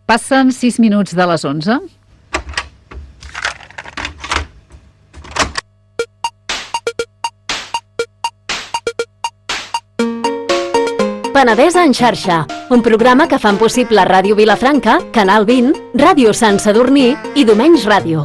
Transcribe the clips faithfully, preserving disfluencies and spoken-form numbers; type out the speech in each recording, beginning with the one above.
Passen sis minuts de les onze. Penedès en xarxa, un programa que fan possible Ràdio Vilafranca, Canal vint, Ràdio Sant Sadurní i Domenys Ràdio.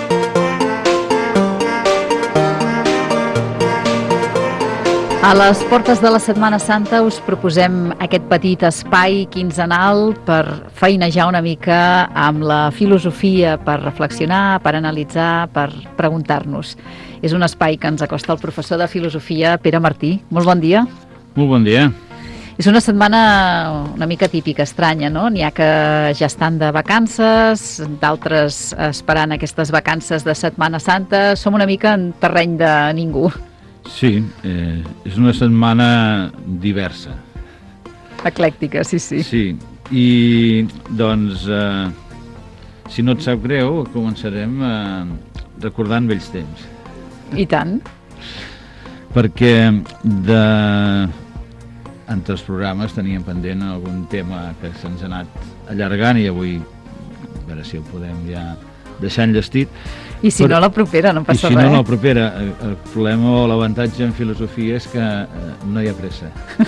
A les portes de la Setmana Santa us proposem aquest petit espai quinzenal per feinejar una mica amb la filosofia, per reflexionar, per analitzar, per preguntar-nos. És un espai que ens acosta el professor de filosofia, Pere Martí. Molt bon dia. Molt bon dia. És una setmana una mica típica, estranya, no? N'hi ha que ja estan de vacances, d'altres esperant aquestes vacances de Setmana Santa. Som una mica en terreny de ningú. Sí, eh, és una setmana diversa. Eclèctica, sí, sí. Sí, i doncs, eh, si no et sap greu, començarem eh, recordant vells temps. I tant. Perquè de... entre els programes teníem pendent algun tema que se'ns ha anat allargant i avui a veure si el podem ja deixar enllestit. I si Però, no la propera, no passa res. I si res. no la propera, el problema o l'avantatge en filosofia és que eh, no hi ha pressa.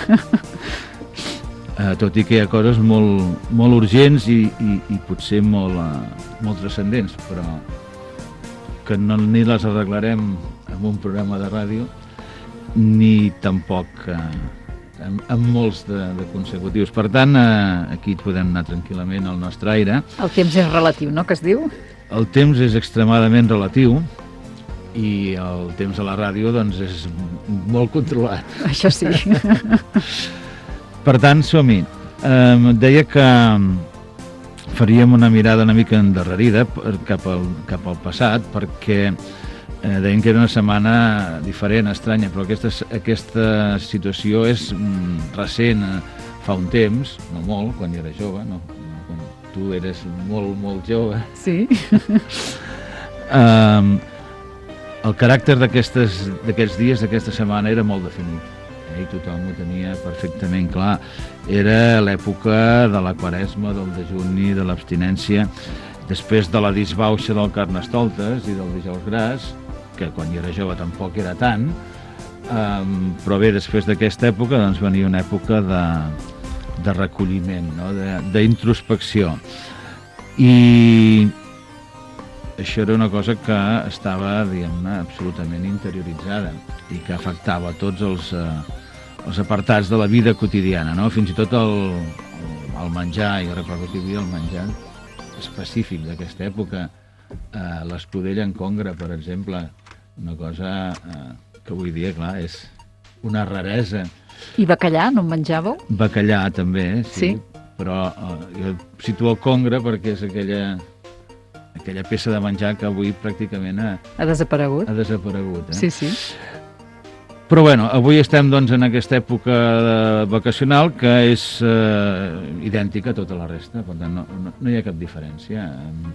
eh, tot i que hi ha coses molt, molt urgents i, i, i potser molt, uh, molt transcendents, però que no ni les arreglarem en un programa de ràdio ni tampoc eh, amb, amb molts de, de consecutius. Per tant, eh, aquí podem anar tranquil·lament al nostre aire. El temps és relatiu, no?, que es diu? El temps és extremadament relatiu i el temps a la ràdio doncs és molt controlat. Això sí. Per tant, som-hi. Eh, deia que faríem una mirada una mica endarrerida cap al, cap al passat perquè eh, deien que era una setmana diferent, estranya, però aquesta, aquesta situació és mm, recent, eh, fa un temps, no molt, quan jo era jove, no, quan tu eres molt, molt jove. Sí. um, el caràcter d'aquests dies, d'aquesta setmana, era molt definit. Eh? I tothom ho tenia perfectament clar. Era l'època de la quaresma, del dejuni, de l'abstinència, després de la disbauxa del Carnestoltes i del dijous gras, que quan jo era jove tampoc era tant, um, però bé, després d'aquesta època doncs venia una època de, de recolliment, no? D'introspecció. I això era una cosa que estava, diguem-ne, absolutament interioritzada i que afectava tots els, eh, els apartats de la vida quotidiana, no? Fins i tot el, el menjar, jo recordo que hi havia el menjar específic d'aquesta època, eh, l'escudella en congre, per exemple, una cosa eh, que avui dia, clar, és una raresa. I bacallà, no en menjàveu? Bacallà també, sí, sí. Però eh, jo situo el congre perquè és aquella, aquella peça de menjar que avui pràcticament ha, ha desaparegut. Ha desaparegut, eh? Sí, sí. Però bueno, avui estem doncs en aquesta època vacacional que és eh, idèntica a tota la resta, per tant no, no, no hi ha cap diferència.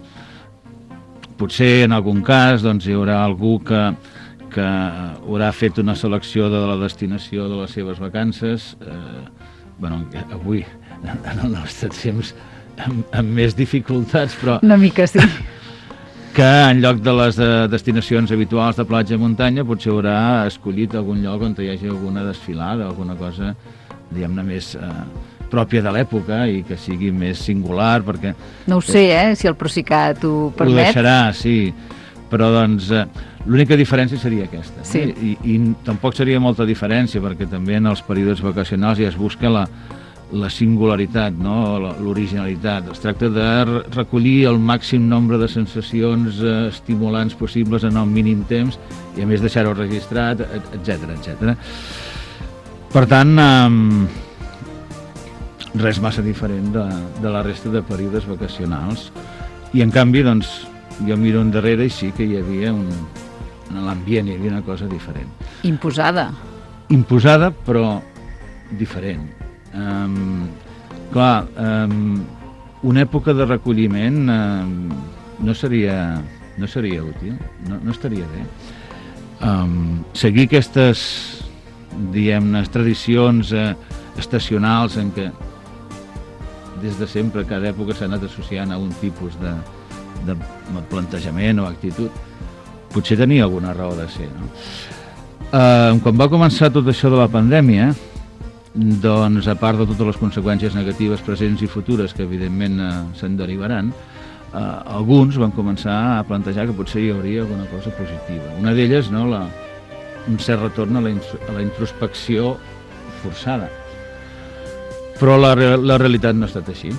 Potser en algun cas doncs, hi haurà algú que, que haurà fet una selecció de la destinació de les seves vacances, eh, bueno, avui, en el nostre temps, amb, amb més dificultats, però... Una mica, sí. Que en lloc de les de destinacions habituals de platja i muntanya potser haurà escollit algun lloc on hi hagi alguna desfilada, alguna cosa, diguem-ne, més eh, pròpia de l'època i que sigui més singular, perquè... No ho sé, eh, si el Procicat ho permet. Ho deixarà, sí, però doncs eh, l'única diferència seria aquesta. Sí. Eh? I, I tampoc seria molta diferència, perquè també en els períodes vacacionals ja es busca la, la singularitat, no? L'originalitat. Es tracta de recollir el màxim nombre de sensacions eh, estimulants possibles en el mínim temps i a més deixar-ho registrat, etcètera, etcètera. Per tant, eh, res massa diferent de, de la resta de períodes vacacionals. I en canvi, doncs, jo miro endarrere i sí que hi havia un... en l'ambient hi havia una cosa diferent. Imposada. Imposada, però diferent. Um, clar, um, una època de recolliment um, no seria no seria útil, no, no estaria bé. Um, seguir aquestes, diguem-ne, tradicions eh, estacionals en què des de sempre, cada època s'ha anat associant a un tipus de, de plantejament o actitud, potser tenia alguna raó de ser, no? Uh, quan va començar tot això de la pandèmia, doncs, a part de totes les conseqüències negatives presents i futures que evidentment uh, se'n derivaran, uh, alguns van començar a plantejar que potser hi hauria alguna cosa positiva. Una d'elles, no, la, un cert retorn a la, a la introspecció forçada. Però la, la realitat no ha estat així.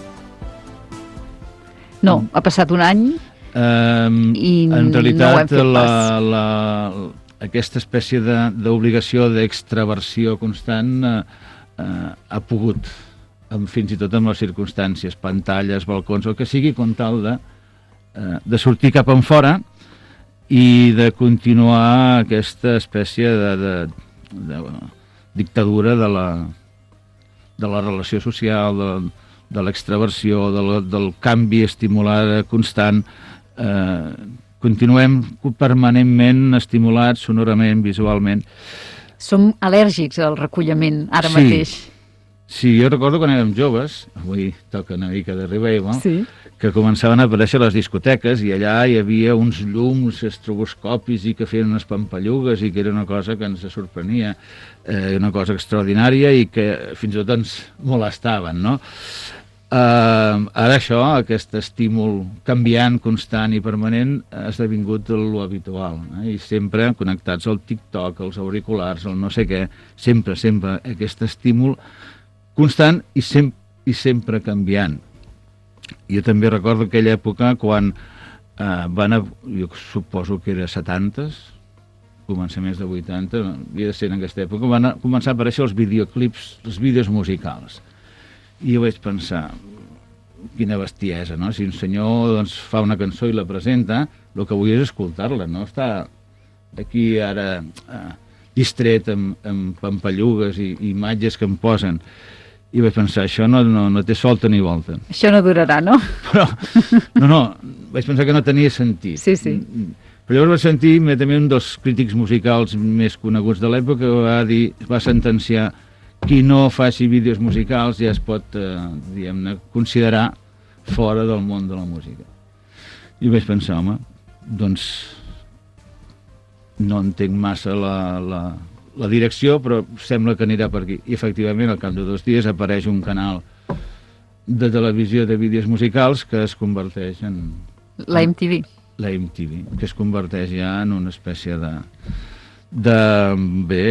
No, ha passat un any um, i en realitat, no ho hem fet la, pas. La, aquesta espècie d'obligació d'extraversió constant eh, eh, ha pogut, amb, fins i tot amb les circumstàncies, pantalles, balcons, el que sigui, com tal de, eh, de sortir cap en fora i de continuar aquesta espècie de, de, de bueno, dictadura de la, de la relació social, de, de l'extraversió, de la, del canvi estimulat constant. Eh, continuem permanentment estimulats sonorament, visualment. Som al·lèrgics al recullament ara sí. mateix. Sí, jo recordo quan érem joves, avui toca una mica de revival, sí. que començaven a aparèixer les discoteques i allà hi havia uns llums estroboscopis i que feien unes pampallugues i que era una cosa que ens sorprenia, eh, una cosa extraordinària i que fins i tot ens molestaven, no? Uh, ara això, aquest estímul canviant, constant i permanent ha esdevingut lo habitual, eh? I sempre connectats al TikTok, als auriculars, al no sé què, sempre, sempre aquest estímul constant i, sem i sempre canviant. Jo també recordo aquella època quan uh, van, a, jo suposo que era setantes, començaments de vuitanta, havia de ser en aquesta època, van a començar a aparèixer els videoclips, els vídeos musicals. I jo vaig pensar, quina bestiesa, no? Si un senyor doncs, fa una cançó i la presenta, el que vull és escoltar-la, no està aquí ara eh, distret amb, amb pampallugues i, i imatges que em posen. I vaig pensar, això no, no, no té solta ni volta. Això no durarà, no? Però, no, no, vaig pensar que no tenia sentit. Sí, sí. Però llavors vaig sentir, també un dels crítics musicals més coneguts de l'època va dir, va sentenciar: qui no faci vídeos musicals ja es pot, eh, diguem-ne, considerar fora del món de la música. I vaig pensar, home, doncs no entenc massa la, la, la direcció, però sembla que anirà per aquí. I efectivament, al cap de dos dies apareix un canal de televisió de vídeos musicals que es converteix en... La M T V. La M T V, que es converteix ja en una espècie de... de... bé...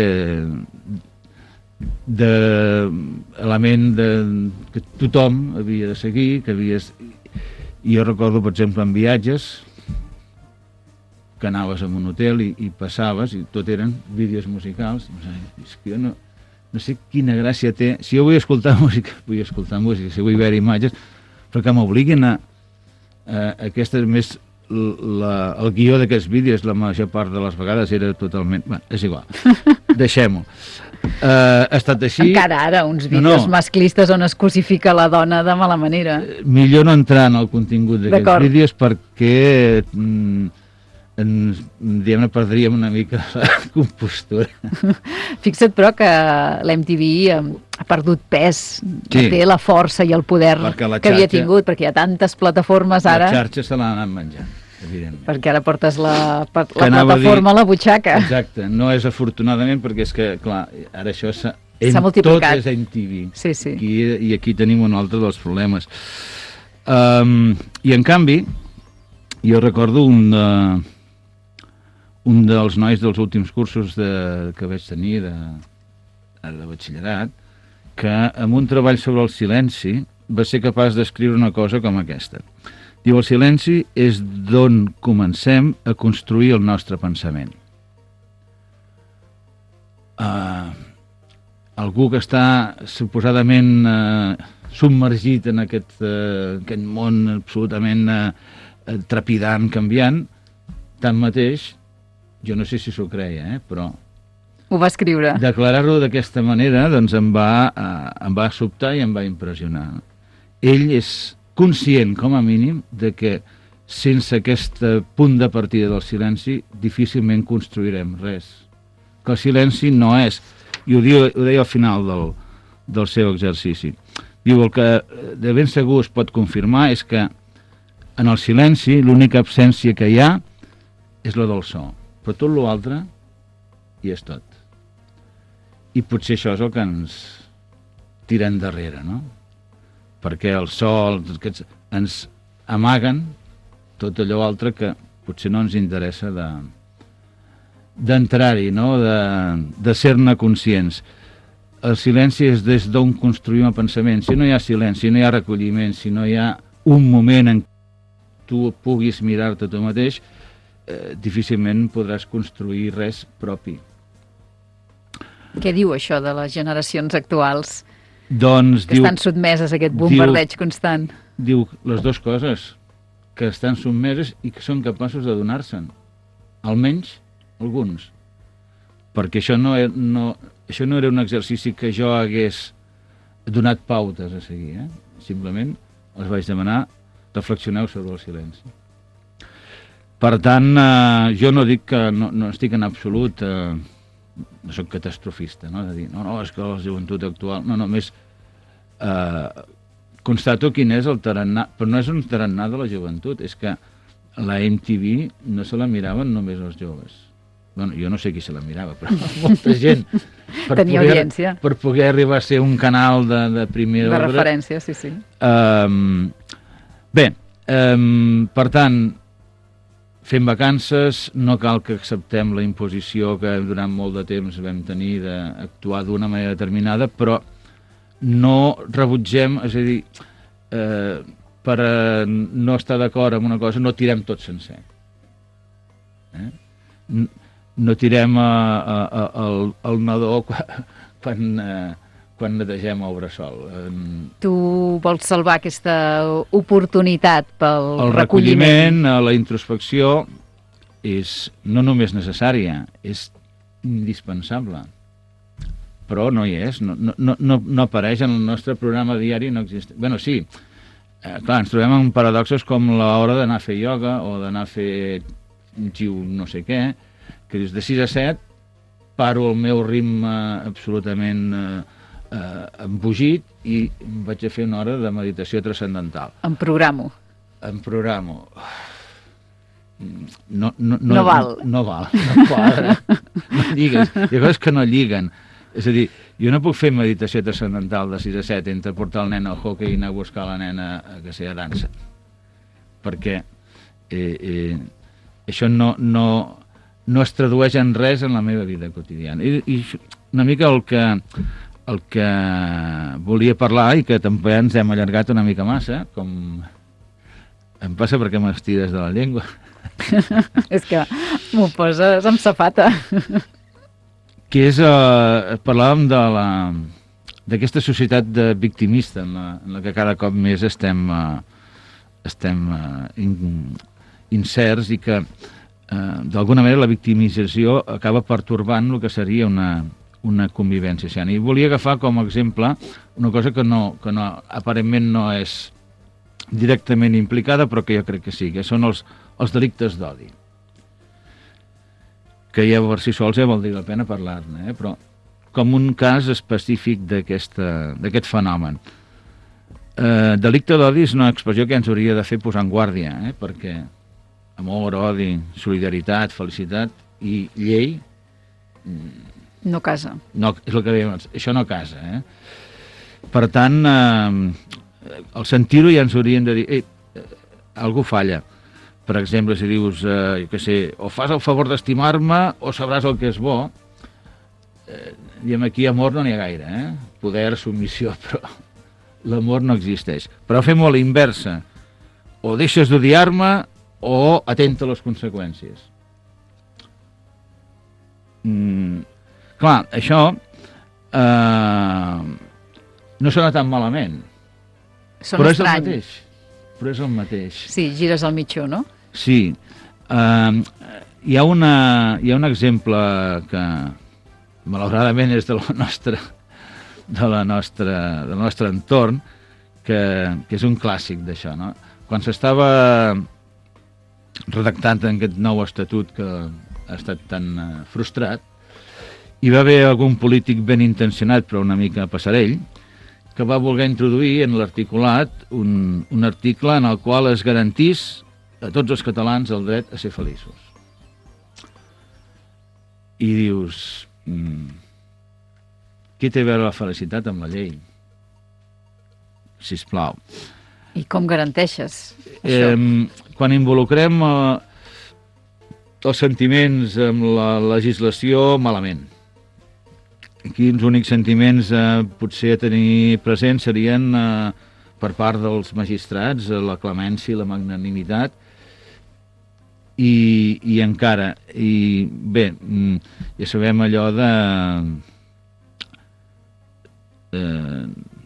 d'element de, que tothom havia de seguir, que havia... I jo recordo, per exemple, en viatges, que anaves a un hotel i, i passaves, i tot eren vídeos musicals, i és que jo no, no sé quina gràcia té, si jo vull escoltar música, vull escoltar música, si vull veure imatges, però que m'obliguin a, a aquestes més... La, el guió d'aquests vídeos la major part de les vegades era totalment... Bé, és igual, deixem-ho. Uh, ha estat així... Encara ara, uns vídeos no, no. masclistes on es cosifica la dona de mala manera. Millor no entrar en el contingut d'aquests vídeos perquè mm, ens, diguem-ne, perdríem una mica la compostura. Fixa't, però, que l'M T V ha perdut pes, sí. té la força i el poder que xarxa, havia tingut, perquè hi ha tantes plataformes ara... La xarxa se l'ha anat menjant. Evidentment. Perquè ara portes la, la plataforma a, dir, a la butxaca. Exacte, no és afortunadament perquè és que, clar, ara això s'ha multiplicat. Tot és M T V. Sí, sí. Aquí, i aquí tenim un altre dels problemes. Um, I en canvi, jo recordo un, uh, un dels nois dels últims cursos de, que vaig tenir de, de batxillerat, que amb un treball sobre el silenci va ser capaç d'escriure una cosa com aquesta. Diu, el silenci és d'on comencem a construir el nostre pensament. Uh, algú que està suposadament uh, submergit en aquest, uh, aquest món absolutament uh, trepidant, canviant, tanmateix, jo no sé si s'ho creia, eh, però... Ho va escriure. Declarar-lo d'aquesta manera doncs em va, uh, em va sobtar i em va impressionar. Ell és conscient, com a mínim, de que sense aquest punt de partida del silenci difícilment construirem res. Que el silenci no és, i ho, diu, ho deia al final del, del seu exercici, Diu, el que de ben segur es pot confirmar és que en el silenci l'única absència que hi ha és la del so, però tot l'altre hi és tot. I potser això és el que ens tira endarrere, no? Perquè el so, els, aquests, ens amaguen tot allò altre que potser no ens interessa de d'entrar-hi, no? De, de ser-ne conscients. El silenci és des d'on construïm el pensament. Si no hi ha silenci, si no hi ha recolliment, si no hi ha un moment en què tu puguis mirar-te tu mateix, eh, difícilment podràs construir res propi. Què diu això de les generacions actuals Doncs que diu, estan sotmeses a aquest bombardeig diu, constant? Diu les dues coses, que estan sotmeses i que són capaços de donar-se'n. Almenys alguns. Perquè això no, no, això no era un exercici que jo hagués donat pautes a seguir, eh? Simplement els vaig demanar reflexioneu sobre el silenci. Per tant, eh, jo no dic que no, no estic en absolut, eh, no soc catastrofista, no? De dir, no, no, és que la joventut actual, no, només eh, constato quin és el tarannà, però no és un tarannà de la joventut, és que la M T V no se la miraven només els joves. Bueno, jo no sé qui se la mirava, però molta gent. Per Tenia poder, audiència. Per poder arribar a ser un canal de, de primer de ordre. De referència, sí, sí. Um, bé, um, per tant, fem vacances, no cal que acceptem la imposició que durant molt de temps vam tenir d'actuar d'una manera determinada, però no rebutgem, és a dir, eh, per no estar d'acord amb una cosa, no tirem tot sencer. Eh? No tirem a, a, a, el, el nadó quan, quan, eh, quan netegem el bressol. Tu vols salvar aquesta oportunitat pel el recolliment. recolliment, la introspecció és no només necessària, és indispensable. Però no hi és, no, no, no, no apareix en el nostre programa diari, no existeix. Bueno, sí, eh, clar, ens trobem en paradoxes com l'hora d'anar a fer ioga o d'anar a fer xiu no sé què, que dius de sis a set paro el meu ritme absolutament eh, eh, embogit i em vaig a fer una hora de meditació transcendental. Em programo. Em programo. No, no, no, no val. No, no val, no quadra. No lliguen. Hi ha coses que no lliguen. És a dir, jo no puc fer meditació transcendental de sis a set entre portar el nen al hockey i anar a buscar la nena a que sigui a dansa. Perquè eh, eh, això no, no, no es tradueix en res en la meva vida quotidiana. I, i una mica el que, el que volia parlar, i que també ens hem allargat una mica massa, com em passa perquè m'estires de la llengua. És que m'ho poses amb safata. Que és, eh, parlàvem de la d'aquesta societat de victimista en la, en la que cada cop més estem, eh, estem eh, in, incerts i que eh, d'alguna manera la victimització acaba pertorbant el que seria una, una convivència sana. I volia agafar com a exemple una cosa que, no, que no, aparentment no és directament implicada, però que jo crec que sí, que són els, els delictes d'odi. Que ja per si sols ja vol dir la pena parlar-ne, eh? Però com un cas específic d'aquest fenomen. Eh, delicte d'odi és una expressió que ens hauria de fer posar en guàrdia, eh? Perquè amor, odi, solidaritat, felicitat i llei no casa. No, és el que dèiem, això no casa, eh? Per tant, eh, al sentir-ho ja ens haurien de dir eh, algú falla. Per exemple, si dius, eh, jo què sé, o fas el favor d'estimar-me o sabràs el que és bo. Eh, diem, aquí amor no n'hi ha gaire, eh? Poder, submissió, però l'amor no existeix. Però fem-ho a la inversa. O deixes d'odiar-me o atenta a les conseqüències. Mm, clar, això eh, no sona tan malament. Són però estrany. és el mateix. Però és el mateix. Sí, gires al mitjó, no? Sí. Uh, hi, ha una, hi ha un exemple que malauradament és de la nostra, de la nostra, del nostre entorn, que, que és un clàssic d'això, no? Quan s'estava redactant en aquest nou estatut que ha estat tan uh, frustrat, hi va haver algun polític ben intencionat però una mica passarell que va voler introduir en l'articulat un, un article en el qual es garantís a tots els catalans el dret a ser feliços. I dius, mm, què té a veure la felicitat amb la llei? Sisplau. I com garanteixes això? Eh, quan involucrem eh, els sentiments amb la legislació, malament. Aquí els únics sentiments eh, potser a tenir presents serien eh, per part dels magistrats, eh, la clemència i la magnanimitat, i, i encara, i bé, ja sabem allò de... Eh,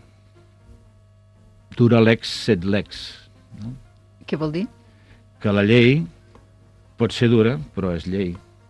dura lex sed lex. No? Què vol dir? Que la llei pot ser dura, però és llei.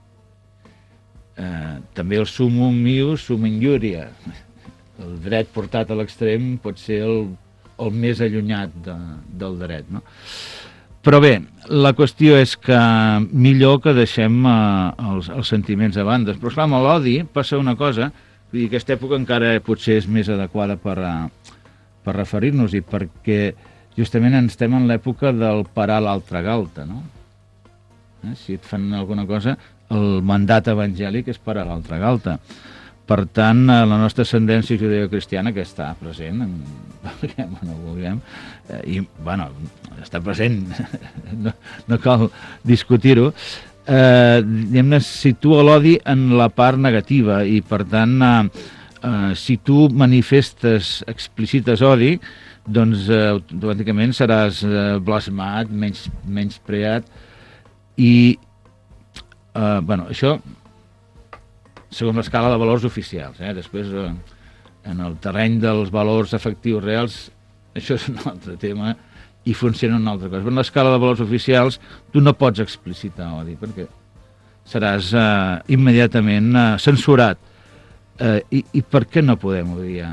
Eh, també el sumum ius sum injuria. El dret portat a l'extrem pot ser el, el més allunyat de, del dret, no? Però bé, la qüestió és que millor que deixem eh, els, els sentiments a banda. Però esclar, amb l'odi passa una cosa, vull dir, aquesta època encara potser és més adequada per, per referir-nos-hi, perquè justament estem en l'època del parar l'altra galta, no? Eh? Si et fan alguna cosa, el mandat evangèlic és parar l'altra galta. Per tant, la nostra ascendència judeocristiana, que està present, en, vulguem o no vulguem, eh, i, bueno, està present, no, no cal discutir-ho, eh, diguem-ne, situa l'odi en la part negativa, i per tant, eh, eh, si tu manifestes, explicites odi, doncs eh, automàticament seràs eh, blasmat, menys, menyspreat, i, eh, bueno, això... segons l'escala de valors oficials. Eh? Després, eh, en el terreny dels valors efectius reals, això és un altre tema i funciona una altra cosa. Però en l'escala de valors oficials tu no pots explicitar odi, perquè seràs eh, immediatament eh, censurat. Eh, i, I per què no podem odiar?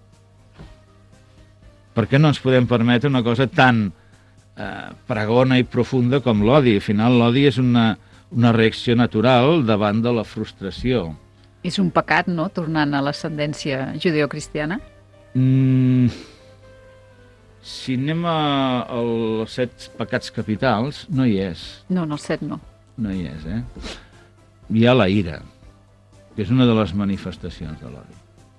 Per què no ens podem permetre una cosa tan eh, pregona i profunda com l'odi? Al final, l'odi és una, una reacció natural davant de la frustració. És un pecat, no?, tornant a l'ascendència judeocristiana? Mm, si anem a, als set pecats capitals, no hi és. No, no, els set no. No hi és, eh? Hi ha la ira, que és una de les manifestacions de l'odi.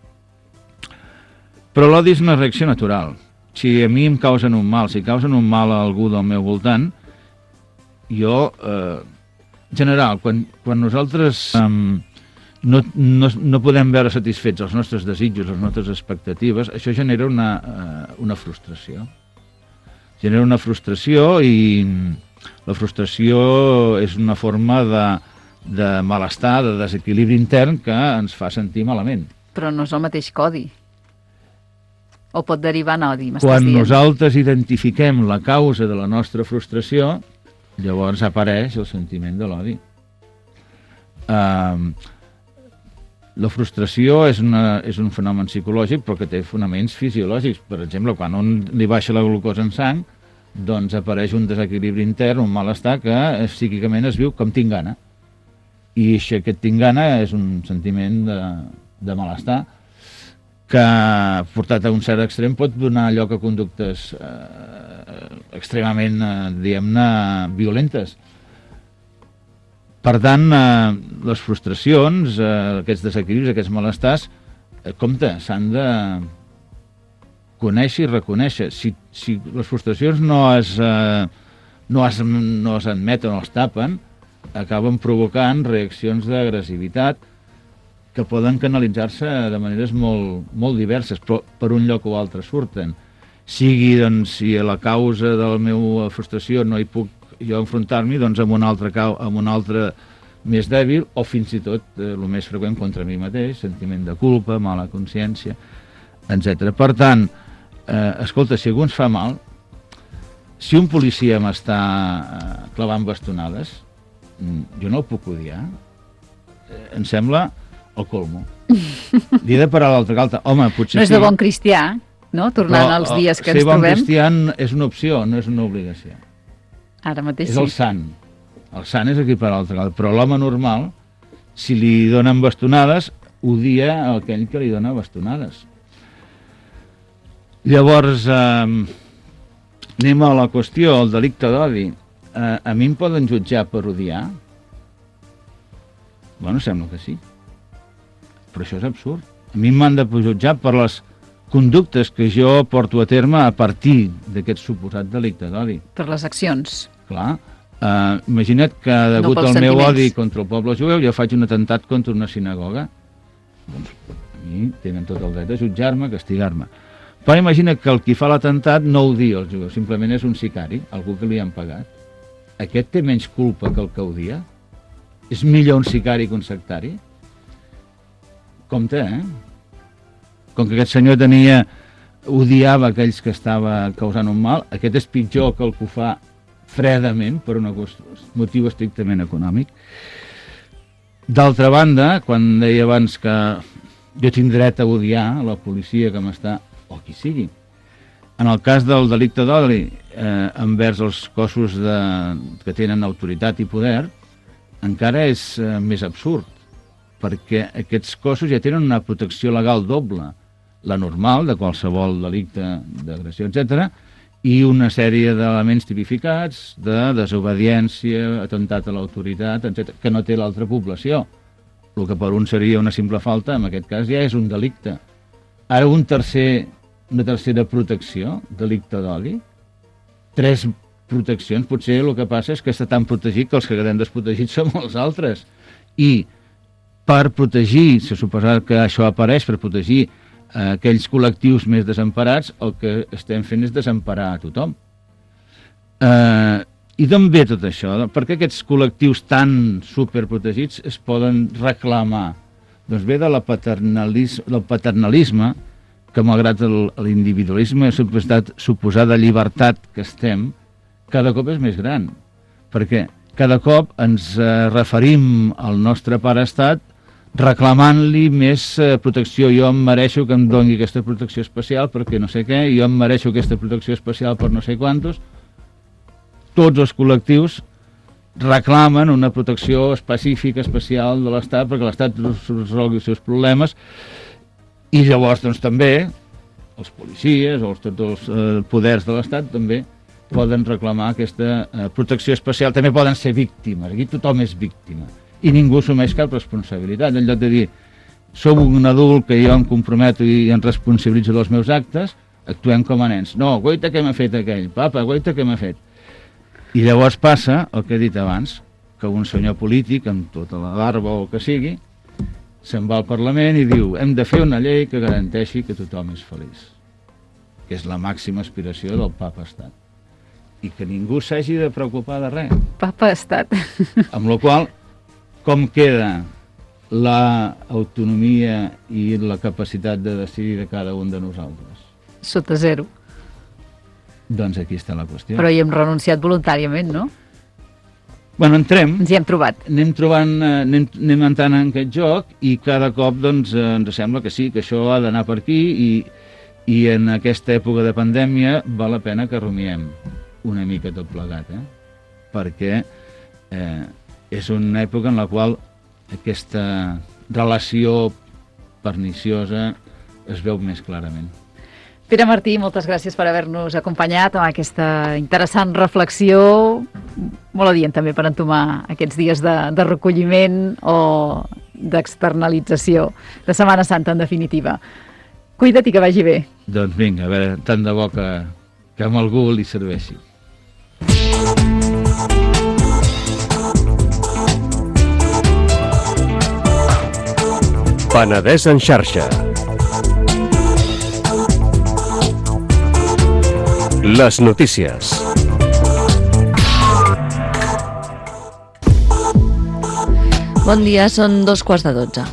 Però l'odi és una reacció natural. Si a mi em causen un mal, si causen un mal a algú del meu voltant, jo, eh, en general, quan, quan nosaltres... Eh, No, no, no podem veure satisfets els nostres desitjos, les nostres expectatives, això genera una, uh, una frustració. Genera una frustració i la frustració és una forma de, de malestar, de desequilibri intern que ens fa sentir malament. Però no és el mateix que odi. O pot derivar en odi, m'estàs Quan dient? nosaltres identifiquem la causa de la nostra frustració, llavors apareix el sentiment de l'odi. Uh, La frustració és, una, és un fenomen psicològic, però que té fonaments fisiològics. Per exemple, quan un li baixa la glucosa en sang, doncs apareix un desequilibri intern, un malestar que psíquicament es viu com tinc gana. I això, aquest tinc gana és un sentiment de, de malestar que, portat a un cert extrem, pot donar lloc a conductes eh, extremament, eh, diguem-ne, violentes. Per tant, eh, les frustracions, eh, aquests desequilibris, aquests malestars, eh, compte, s'han de conèixer i reconèixer. Si, si les frustracions no es, eh, no, es, no es admeten o es tapen, acaben provocant reaccions d'agressivitat que poden canalitzar-se de maneres molt, molt diverses, però per un lloc o altre surten. Sigui, doncs, si a la causa de la meva frustració no hi puc jo enfrontar-m'hi, doncs amb un altre, amb un altre més dèbil, o fins i tot, eh, el més freqüent, contra mi mateix, sentiment de culpa, mala consciència, etcètera. Per tant, eh, escolta, si algú ens fa mal, si un policia m'està eh, clavant bastonades, jo no el puc odiar. Eh, em sembla el colmo. Li he de parar l'altra galta. Home, potser no és sí. de bon cristià, no?, tornant Però, als dies que ser ens bon trobem. cristià és una opció, no és una obligació. Ara mateix És el sí. sant. El sant és aquí per l'altre gal. Però l'home normal, si li donen bastonades, odia aquell que li dona bastonades. Llavors, eh, anem a la qüestió, el delicte d'odi. Eh, a mi em poden jutjar per odiar? Bueno, sembla que sí. Però això és absurd. A mi m'han de jutjar per les conductes que jo porto a terme a partir d'aquest suposat delicte d'odi. Per les accions. Clar. Uh, imagina't que degut No al meu sentiments. odi contra el poble jueu jo faig un atemptat contra una sinagoga. Doncs a mi tenen tot el dret a jutjar-me, a castigar-me. Però imagina't que el qui fa l'atemptat no odia els jueus, simplement és un sicari, algú que li han pagat. Aquest té menys culpa que el que odia? És millor un sicari que un sectari? Compte, eh? Com que aquest senyor tenia, odiava aquells que estava causant un mal, aquest és pitjor que el que ho fa fredament per un motiu estrictament econòmic. D'altra banda, quan deia abans que jo tinc dret a odiar la policia que m'està, o qui sigui, en el cas del delicte d'odi eh, envers els cossos de, que tenen autoritat i poder, encara és eh, més absurd, perquè aquests cossos ja tenen una protecció legal doble, la normal de qualsevol delicte d'agressió, etcètera, i una sèrie d'elements tipificats de desobediència, atemptat a l'autoritat, etcètera, que no té l'altra població. El que per un seria una simple falta, en aquest cas ja és un delicte. Ara un tercer, una tercera protecció, delicte d'odi, tres proteccions, potser el que passa és que està tan protegit que els que quedem desprotegits som els altres. I per protegir, se suposa que això apareix per protegir aquells col·lectius més desemparats, el que estem fent és desemparar a tothom. Eh, I d'on ve tot això? Per què aquests col·lectius tan superprotegits es poden reclamar? Doncs ve de la paternalisme, del paternalisme, que malgrat l'individualisme i la suposada llibertat que estem, cada cop és més gran. Perquè cada cop ens eh, referim al nostre pare-estat reclamant-li més eh, protecció. Jo em mereixo que em doni aquesta protecció especial perquè no sé què, jo em mereixo aquesta protecció especial per no sé quantos. Tots els col·lectius reclamen una protecció específica, especial de l'Estat, perquè l'Estat resolgui els seus problemes, i llavors doncs també els policies o els, tots els eh, poders de l'Estat també poden reclamar aquesta eh, protecció especial. També poden ser víctimes, aquí tothom és víctima i ningú assumeix cap responsabilitat. En lloc de dir, som un adult que jo em comprometo i em responsabilitzo dels meus actes, actuem com a nens. No, guaita què m'ha fet aquell, papa, guaita què m'ha fet. I llavors passa el que he dit abans, que un senyor polític, amb tota la barba o el que sigui, se'n va al Parlament i diu, hem de fer una llei que garanteixi que tothom és feliç, que és la màxima aspiració del papa estat, i que ningú s'hagi de preocupar de res. Papa estat. Amb la qual cosa, com queda l'autonomia i la capacitat de decidir de cada un de nosaltres? Sota zero. Doncs aquí està la qüestió. Però hi hem renunciat voluntàriament, no? Bueno, entrem. Ens hi hem trobat. Anem trobant, anem, anem entrant en aquest joc i cada cop doncs, ens sembla que sí, que això ha d'anar per aquí i, i en aquesta època de pandèmia val la pena que rumiem una mica tot plegat, eh? Perquè eh, és una època en la qual aquesta relació perniciosa es veu més clarament. Pere Martí, moltes gràcies per haver-nos acompanyat amb aquesta interessant reflexió, molt adient també per entomar aquests dies de, de recolliment o d'externalització de Setmana Santa, en definitiva. Cuida't i que vagi bé. Doncs vinga, a veure, tant de bo que, que amb algú li serveixi. Penedès en xarxa. Les notícies. Bon dia, són dos quarts de dotze.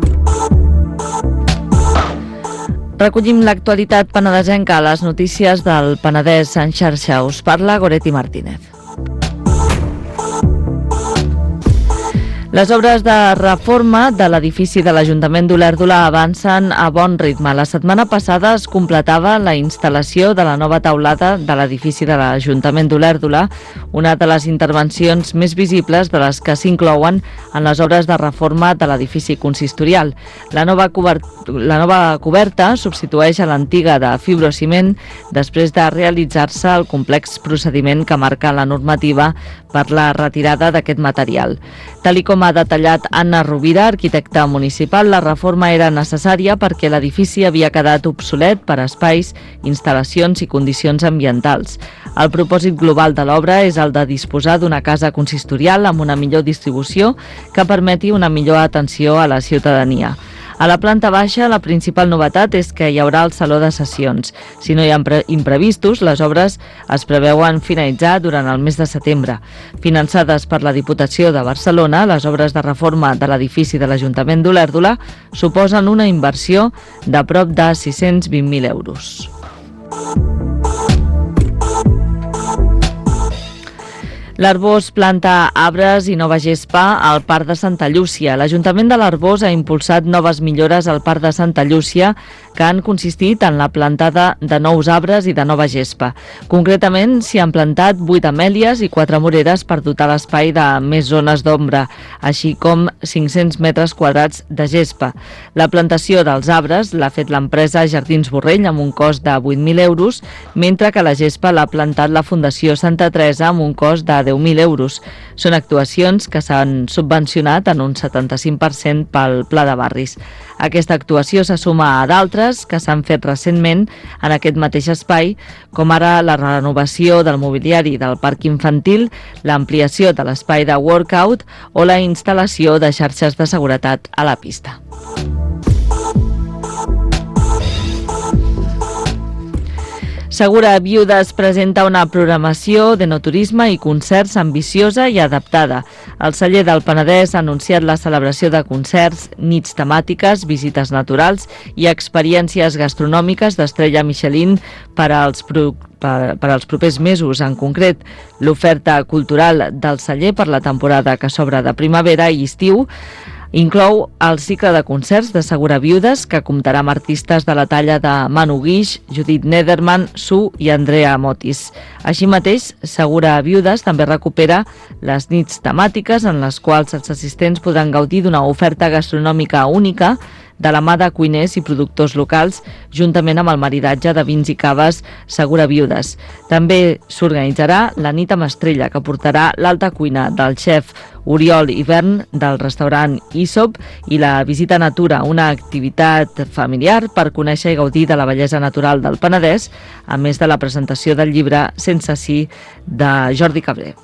Recollim l'actualitat penedesenca a les notícies del Penedès en xarxa. Us parla Goretti Martínez. Les obres de reforma de l'edifici de l'Ajuntament d'Olèrdola avancen a bon ritme. La setmana passada es completava la instal·lació de la nova teulada de l'edifici de l'Ajuntament d'Olèrdola, una de les intervencions més visibles de les que s'inclouen en les obres de reforma de l'edifici consistorial. La nova, cobert... la nova coberta substitueix a l'antiga de fibrociment després de realitzar-se el complex procediment que marca la normativa per la retirada d'aquest material. Tal i com ha detallat Anna Rovira, arquitecta municipal, la reforma era necessària perquè l'edifici havia quedat obsolet per espais, instal·lacions i condicions ambientals. El propòsit global de l'obra és el de disposar d'una casa consistorial amb una millor distribució que permeti una millor atenció a la ciutadania. A la planta baixa, la principal novetat és que hi haurà el saló de sessions. Si no hi ha imprevistos, les obres es preveuen finalitzar durant el mes de setembre. Finançades per la Diputació de Barcelona, les obres de reforma de l'edifici de l'Ajuntament d'Olèrdola suposen una inversió de prop de sis-cents vint mil euros. L'Arboç planta arbres i nova gespa al Parc de Santa Llúcia. L'Ajuntament de l'Arboç ha impulsat noves millores al Parc de Santa Llúcia que han consistit en la plantada de nous arbres i de nova gespa. Concretament, s'hi han plantat vuit amèlies i quatre moreres per dotar l'espai de més zones d'ombra, així com cinc-cents metres quadrats de gespa. La plantació dels arbres l'ha fet l'empresa Jardins Borrell amb un cost de vuit mil euros, mentre que la gespa l'ha plantat la Fundació Santa Teresa amb un cost de deu mil euros. Són actuacions que s'han subvencionat en un setanta-cinc per cent pel Pla de Barris. Aquesta actuació se suma a d'altres que s'han fet recentment en aquest mateix espai, com ara la renovació del mobiliari del parc infantil, l'ampliació de l'espai de workout o la instal·lació de xarxes de seguretat a la pista. Segura Viudes presenta una programació d'enoturisme i concerts ambiciosa i adaptada. El celler del Penedès ha anunciat la celebració de concerts, nits temàtiques, visites naturals i experiències gastronòmiques d'estrella Michelin per als productors per, per als propers mesos. En concret, l'oferta cultural del celler per la temporada que s'obre de primavera i estiu inclou el cicle de concerts de Segura Viudes, que comptarà amb artistes de la talla de Manu Guix, Judit Nederman, Su i Andrea Motis. Així mateix, Segura Viudes també recupera les nits temàtiques en les quals els assistents podran gaudir d'una oferta gastronòmica única de la mà de cuiners i productors locals, juntament amb el maridatge de vins i caves Segura Viudes. També s'organitzarà la nit amb estrella, que portarà l'alta cuina del xef Oriol Ivern del restaurant Isop i la visita a Natura, una activitat familiar per conèixer i gaudir de la bellesa natural del Penedès, a més de la presentació del llibre Sense Sí de Jordi Cabré.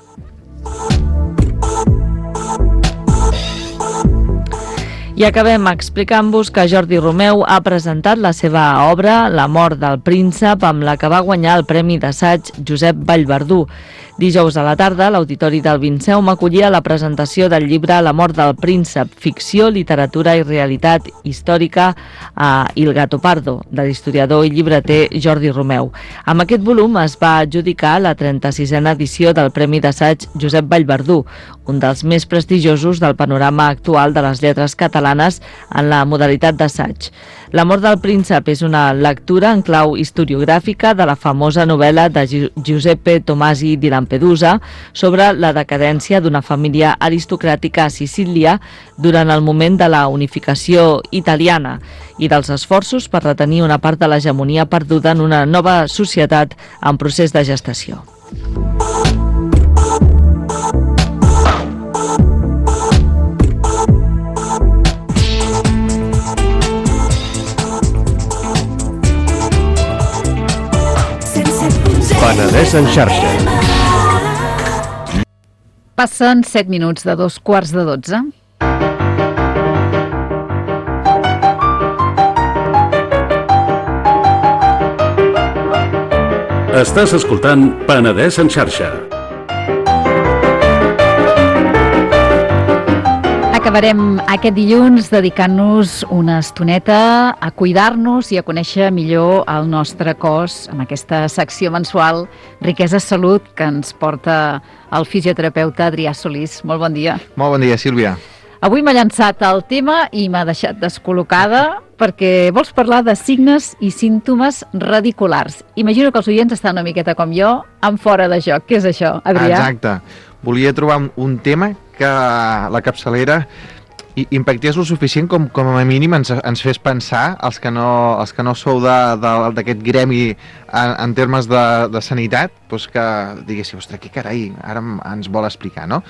I acabem explicant-vos que Jordi Romeu ha presentat la seva obra La mort del príncep, amb la que va guanyar el Premi d'Assaig Josep Vallverdú. Dijous a la tarda, l'Auditori del Vinceum acollia la presentació del llibre La mort del príncep, ficció, literatura i realitat històrica a Il Gato Pardo, de l'historiador i llibreter Jordi Romeu. Amb aquest volum es va adjudicar la trenta-sisena edició del Premi d'Assaig Josep Vallverdú, un dels més prestigiosos del panorama actual de les lletres catalanes en la modalitat d'assaig. La mort del príncep és una lectura en clau historiogràfica de la famosa novel·la de Giuseppe Tomasi di Lampedusa sobre la decadència d'una família aristocràtica a Sicília durant el moment de la unificació italiana i dels esforços per retenir una part de l'hegemonia perduda en una nova societat en procés de gestació. Penedès en xarxa. Passen set minuts de dos quarts de dotze. Estàs escoltant Penedès en xarxa. Acabarem aquest dilluns dedicant-nos una estoneta a cuidar-nos i a conèixer millor el nostre cos amb aquesta secció mensual Riquesa Salut que ens porta el fisioterapeuta Adrià Solís. Molt bon dia. Molt bon dia, Sílvia. Avui m'ha llançat el tema i m'ha deixat descol·locada perquè vols parlar de signes i símptomes radiculars. Imagino que els oients estan una miqueta com jo, en fora de joc. Què és això, Adrià? Exacte. Volia trobar un, un tema que la capçalera impactés lo suficient com, com a mínim ens, ens fes pensar, els que no, els que no sou d'aquest gremi en, en termes de, de sanitat, doncs que diguéssiu, ostres, què carai, ara ens vol explicar, no?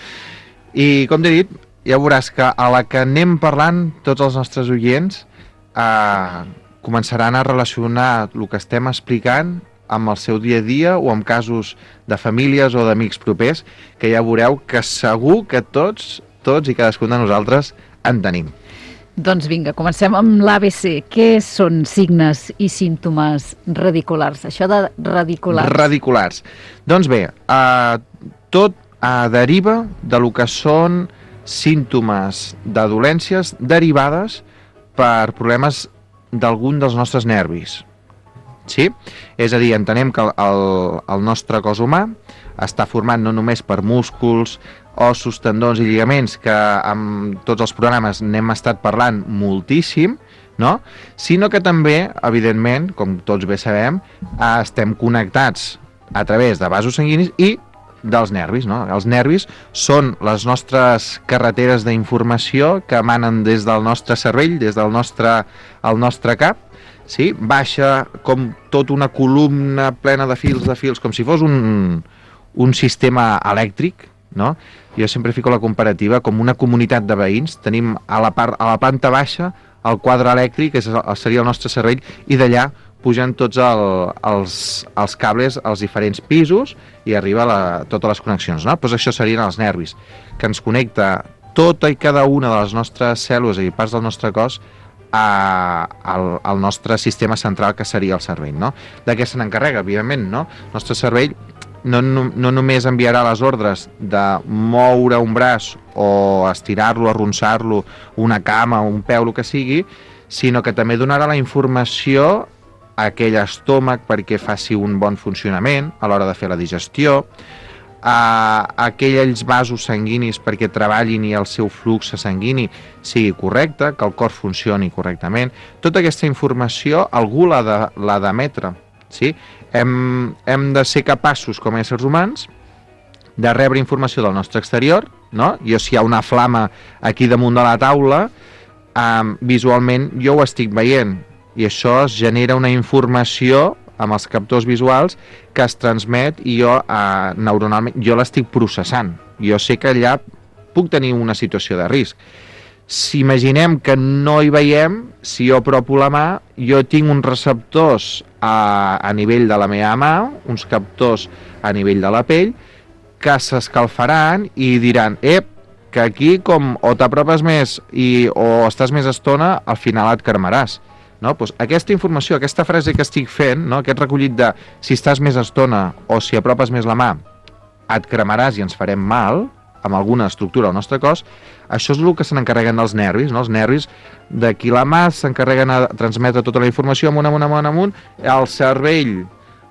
I com t'he dit, ja veuràs que a la que anem parlant tots els nostres oients eh, començaran a relacionar el que estem explicant amb el seu dia a dia o amb casos de famílies o d'amics propers, que ja veureu que segur que tots, tots i cadascun de nosaltres en tenim. Doncs vinga, comencem amb l'A B C. Què són signes i símptomes radiculars? Això de radiculars. Radiculars. Doncs bé, eh, tot eh, deriva de lo que són símptomes de dolències derivades per problemes d'algun dels nostres nervis. Sí? És a dir, entenem que el, el nostre cos humà està format no només per músculs, ossos, tendons i lligaments, que amb tots els programes n'hem estat parlant moltíssim, no? Sinó que també, evidentment, com tots bé sabem, estem connectats a través de vasos sanguinis i dels nervis, no? Els nervis són les nostres carreteres d'informació que emanen des del nostre cervell, des del nostre, el nostre cap, sí? Baixa com tota una columna plena de fils, de fils, com si fos un, un sistema elèctric, no? Jo sempre fico la comparativa com una comunitat de veïns. Tenim a la, part, a la planta baixa el quadre elèctric, que seria el nostre cervell, i d'allà pugen tots el, els, els cables als diferents pisos i arriba la, totes les connexions, no? Pues això serien els nervis, que ens connecta tota i cada una de les nostres cèl·lules i parts del nostre cos a, al, al nostre sistema central, que seria el cervell, no? De què se n'encarrega, evidentment, no? El nostre cervell no, no, no només enviarà les ordres de moure un braç o estirar-lo, arronsar-lo, una cama, un peu, el que sigui, sinó que també donarà la informació a aquell estómac perquè faci un bon funcionament a l'hora de fer la digestió, a aquells vasos sanguinis perquè treballin i el seu flux sanguini sigui correcte, que el cor funcioni correctament. Tota aquesta informació algú l'ha de, l'ha d'emetre, sí? Hem, hem de ser capaços com a éssers humans de rebre informació del nostre exterior, no? Jo, si hi ha una flama aquí damunt de la taula, eh, visualment jo ho estic veient i això es genera una informació amb els captors visuals que es transmet i jo eh, neuronalment jo l'estic processant. Jo sé que allà puc tenir una situació de risc. Si imaginem que no hi veiem, si jo apropo la mà, jo tinc uns receptors a, a nivell de la meva mà, uns captors a nivell de la pell, que s'escalfaran i diran, ep, que aquí com o t'apropes més i, o estàs més estona, al final et cremaràs. No? Pues aquesta informació, aquesta frase que estic fent, no? Aquest recollit de si estàs més estona o si apropes més la mà, et cremaràs i ens farem mal, amb alguna estructura del nostre cos, això és el que se n'encarreguen dels nervis, no? Els nervis d'aquí la mà s'encarreguen a transmetre tota la informació amunt, amunt, amunt, amunt, el cervell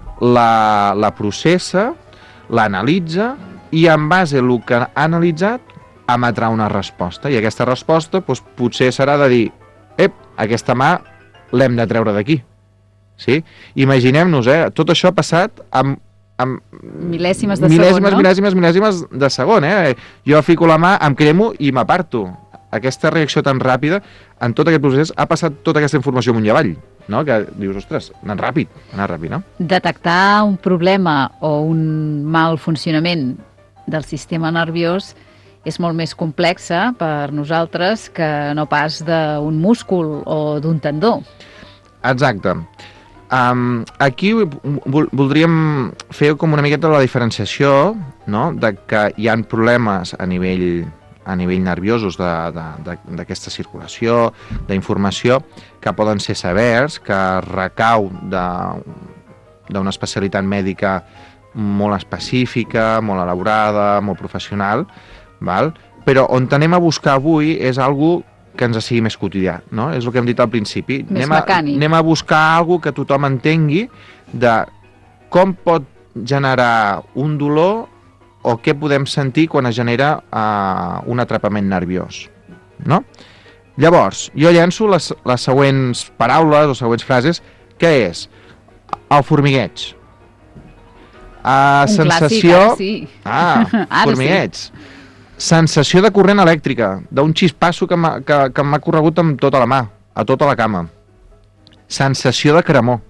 la, la processa, l'analitza i en base a el que ha analitzat emetrà una resposta, i aquesta resposta doncs, potser serà de dir, ep, aquesta mà l'hem de treure d'aquí, sí? Imaginem-nos, eh? Tot això ha passat amb amb mil·lèsimes de mil·lèsimes, segon, no? mil·lèsimes, mil·lèsimes de segon, eh? Jo fico la mà, em cremo i m'aparto. Aquesta reacció tan ràpida, en tot aquest procés, ha passat tota aquesta informació amunt i avall, no? Que dius, ostres, anant ràpid, anant ràpid, no? Detectar un problema o un mal funcionament del sistema nerviós és molt més complexa per nosaltres que no pas d'un múscul o d'un tendó. Exacte. Um, aquí voldríem fer com una miqueta la diferenciació, no? De que hi ha problemes a nivell, a nivell nerviosos d'aquesta circulació, d'informació, que poden ser severs, que recau d'una especialitat mèdica molt específica, molt elaborada, molt professional, val? Però on anem a buscar avui és algo que ens sigui més quotidià, no? És el que hem dit al principi. Més anem a, mecànic. Anem a buscar alguna que tothom entengui de com pot generar un dolor o què podem sentir quan es genera uh, un atrapament nerviós. no? Llavors, jo llenço les, les següents paraules o següents frases, que és el formigueig. Uh, Un sensació... clàssic, ara sí. Ah, Ara formigueig. Sensació de corrent elèctrica, d'un xispasso que m'ha que, que m'ha corregut amb tota la mà, a tota la cama. Sensació de cremor.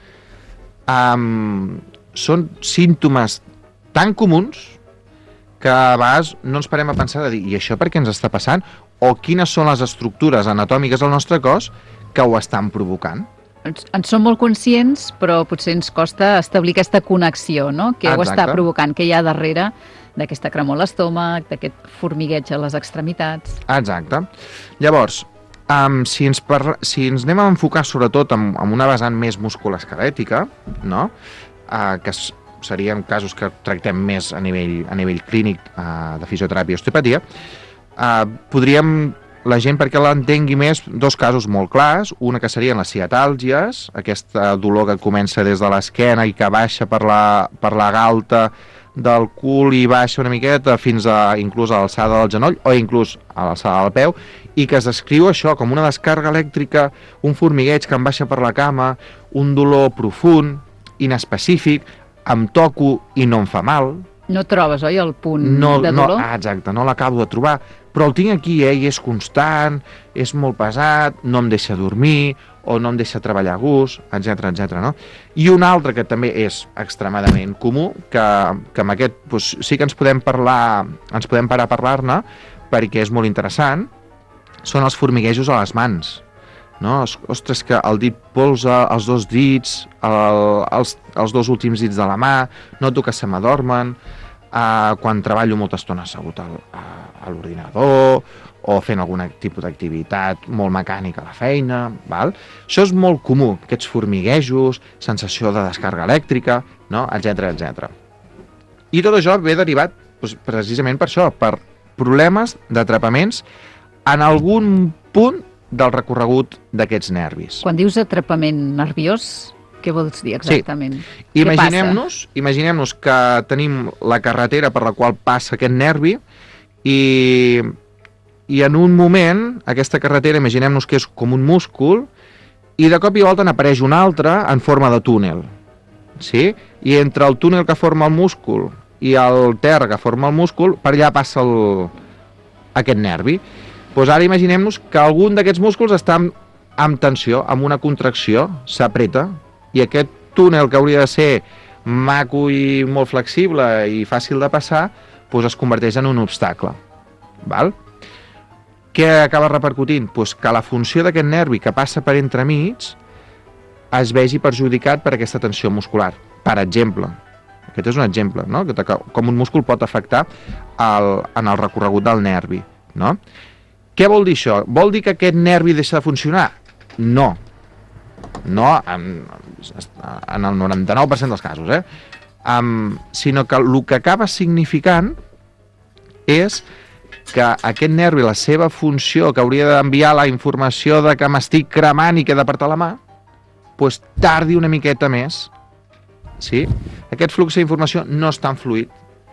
Um, són símptomes tan comuns que a vegades no ens parem a pensar de dir, i això per què ens està passant? O quines són les estructures anatòmiques del nostre cos que ho estan provocant? Ens, en som molt conscients, però potser ens costa establir aquesta connexió, no? Què ho Exacte. està provocant, què hi ha darrere d'aquesta cremor a l'estómac, d'aquest formigueig a les extremitats. Exacte. Llavors, um, si, ens parla, si ens anem a enfocar sobretot en, en una vessant més musculoesquelètica, no? Uh, que s- serien casos que tractem més a nivell, a nivell clínic uh, de fisioteràpia i osteopatia, uh, podríem, la gent perquè l'entengui més, dos casos molt clars, una que serien les ciatàlgies, aquest dolor que comença des de l'esquena i que baixa per la, per la galta del cul i baixa una miqueta fins a inclús a l'alçada del genoll o inclús a l'alçada del peu, i que es descriu això com una descàrrega elèctrica, un formigueig que em baixa per la cama, un dolor profund, inespecífic, em toco i no em fa mal. No trobes, oi, el punt No, de no, dolor? ah, exacte, no l'acabo de trobar, però el tinc aquí, eh, i és constant, és molt pesat, no em deixa dormir, o no em deixa treballar a gust, etcètera, etcètera, no? I un altre que també és extremadament comú, que, que amb aquest doncs, sí que ens podem parlar, ens podem parar a parlar-ne, perquè és molt interessant, són els formiguejos a les mans. No? Ostres, que el dit polze, els dos dits, el, els, els dos últims dits de la mà, noto que se m'adormen, eh, quan treballo molta estona assegut al, a, a l'ordinador, o fent algun tipus d'activitat molt mecànica a la feina, val? Això és molt comú, aquests formiguejos, sensació de descàrrega elèctrica, no? etcètera, etcètera. I tot això ve derivat doncs, precisament per això, per problemes d'atrapaments en algun punt del recorregut d'aquests nervis. Quan dius atrapament nerviós, què vols dir exactament? Sí. Imaginem-nos imaginem-nos que tenim la carretera per la qual passa aquest nervi i, i en un moment aquesta carretera, imaginem-nos que és com un múscul i de cop i volta n'apareix un altre en forma de túnel. Sí? I entre el túnel que forma el múscul i el terra que forma el múscul, per allà passa el, aquest nervi. Doncs ara imaginem-nos que algun d'aquests músculs està amb, amb tensió, amb una contracció, s'apreta, i aquest túnel que hauria de ser maco i molt flexible i fàcil de passar, doncs es converteix en un obstacle. Val? Què acaba repercutint? Doncs que la funció d'aquest nervi que passa per entremig es vegi perjudicat per aquesta tensió muscular. Per exemple, aquest és un exemple, no? Com un múscul pot afectar el, en el recorregut del nervi, no? Què vol dir això? Vol dir que aquest nervi deixa de funcionar? No. No en, en el noranta-nou per cent dels casos, eh? Um, sinó que el que acaba significant és que aquest nervi, la seva funció, que hauria d'enviar la informació de que m'estic cremant i que he d'apartar la mà, doncs tardi una miqueta més. Sí? Aquest flux d'informació no és tan fluid.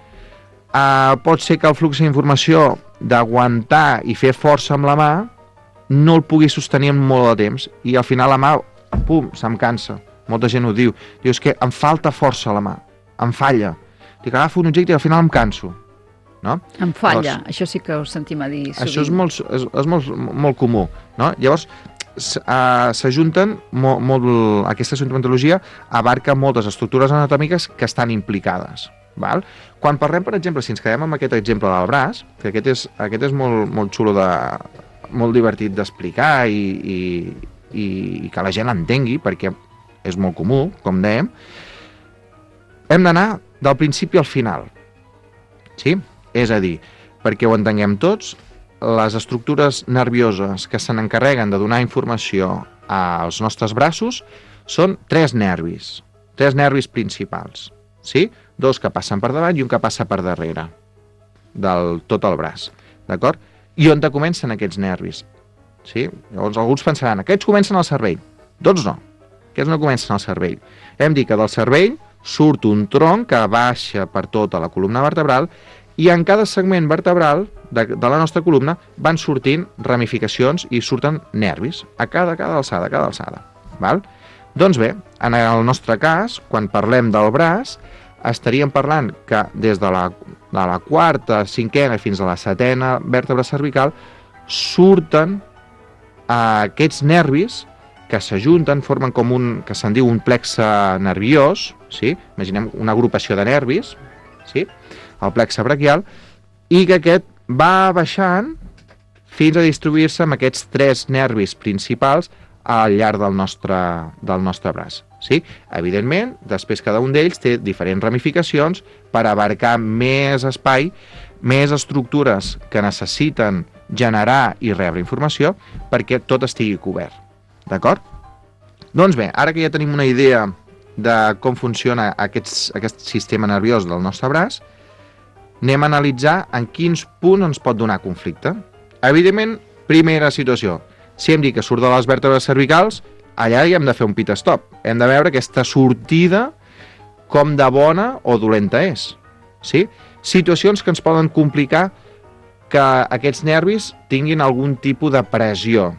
Uh, pot ser que el flux d'informació d'aguantar i fer força amb la mà no el pugui sostenir molt de temps i al final la mà, pum, se'm cansa. Molta gent ho diu. Diu, és que em falta força a la mà, em falla. Dic, agafo un objecte i al final em canso. No? Em falla, Llavors, això sí que ho sentim a dir sovint. això és molt, és, és molt, molt comú. No? Llavors, s'ajunten molt, molt, aquesta sintomatologia abarca moltes estructures anatòmiques que estan implicades. Val? Quan parlem, per exemple, si ens quedem amb aquest exemple del braç, que aquest és, aquest és molt, molt xulo, de, molt divertit d'explicar i, i, i, i que la gent l'entengui, perquè és molt comú, com dèiem, hem d'anar del principi al final. Sí? És a dir, perquè ho entenguem tots, les estructures nervioses que se n'encarreguen de donar informació als nostres braços són tres nervis, tres nervis principals. Sí? Dos que passen per davant i un que passa per darrere del tot el braç, d'acord? I on comencen aquests nervis? Sí? Llavors alguns pensaran, aquests comencen al cervell. Doncs no, aquests no comencen al cervell. Hem dit que del cervell surt un tronc que baixa per tota la columna vertebral i en cada segment vertebral de, de la nostra columna van sortint ramificacions i surten nervis a cada, cada alçada, a cada alçada. Val? Doncs bé, en el nostre cas, quan parlem del braç, estaríem parlant que des de la, de la quarta, cinquena fins a la setena vèrtebra cervical surten eh, aquests nervis que s'ajunten, formen com un, que se'n diu un plexe nerviós, sí? Imaginem una agrupació de nervis, sí? El plexe braquial, i que aquest va baixant fins a distribuir-se amb aquests tres nervis principals al llarg del nostre, del nostre braç. Sí? Evidentment, després cada un d'ells té diferents ramificacions per abarcar més espai, més estructures que necessiten generar i rebre informació perquè tot estigui cobert. D'acord? Doncs bé, ara que ja tenim una idea de com funciona aquests, aquest sistema nerviós del nostre braç, anem a analitzar en quins punts ens pot donar conflicte. Evidentment, primera situació, si hem dit que surt de les vèrtebres cervicals, allà hi hem de fer un pit stop. Hem de veure aquesta sortida com de bona o dolenta és. Sí? Situacions que ens poden complicar que aquests nervis tinguin algun tipus de pressió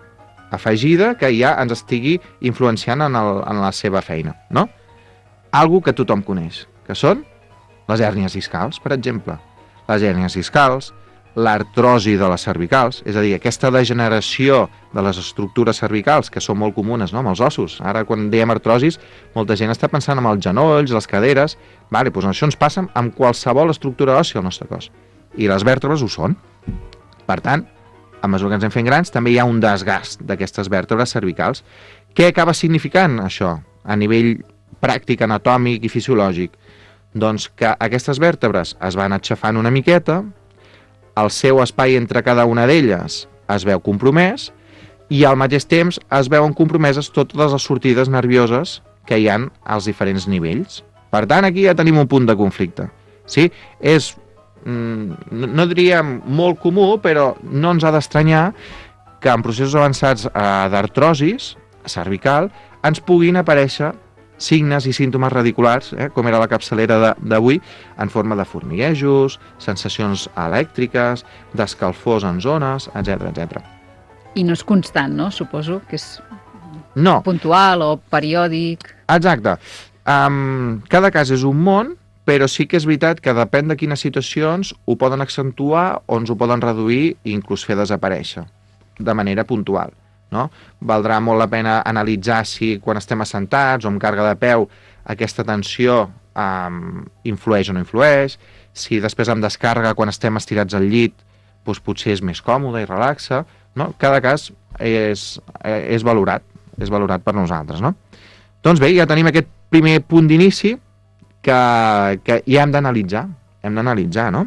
afegida que ja ens estigui influenciant en, el, en la seva feina, no? Algo que tothom coneix, que són les hèrnies discals, per exemple. Les hèrnies discals, l'artrosi de les cervicals, és a dir, aquesta degeneració de les estructures cervicals, que són molt comunes, no?, amb els ossos. Ara, quan diem artrosis, molta gent està pensant en els genolls, les caderes. Vale, doncs això ens passa amb qualsevol estructura òssia al nostre cos. I les vèrtebres ho són. Per tant, a mesura que ens en fem grans, també hi ha un desgast d'aquestes vèrtebres cervicals. Què acaba significant això a nivell pràctic, anatòmic i fisiològic? Doncs que aquestes vèrtebres es van aixafant una miqueta, el seu espai entre cada una d'elles es veu compromès i al mateix temps es veuen compromeses totes les sortides nervioses que hi han als diferents nivells. Per tant, aquí ja tenim un punt de conflicte. Sí? És, mm, no diríem molt comú, però no ens ha d'estranyar que en processos avançats eh, d'artrosis cervical ens puguin aparèixer signes i símptomes radiculars, eh, com era la capçalera d'avui, en forma de formiguejos, sensacions elèctriques, d'escalfors en zones, etcètera, etcètera. I no és constant, no? Suposo que és no. puntual o periòdic. Exacte. Um, cada cas és un món, però sí que és veritat que depèn de quines situacions ho poden accentuar o ens ho poden reduir i inclús fer desaparèixer de manera puntual. No? Valdrà molt la pena analitzar si quan estem assentats o amb càrrega de peu aquesta tensió um, influeix o no influeix, si després amb descàrrega quan estem estirats al llit doncs potser és més còmode i relaxa, no? Cada cas és, és valorat, és valorat per nosaltres, no? Doncs bé, ja tenim aquest primer punt d'inici que, que ja hem d'analitzar, hem d'analitzar, no?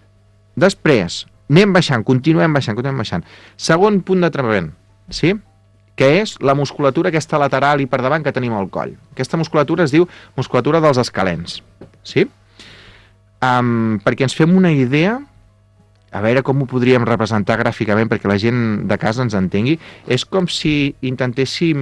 Després, anem baixant, continuem baixant, continuem baixant. Segon punt de tractament, sí? Que és la musculatura aquesta lateral i per davant que tenim al coll. Aquesta musculatura es diu musculatura dels escalens, sí? Um, perquè ens fem una idea, a veure com ho podríem representar gràficament perquè la gent de casa ens entengui, és com si intentéssim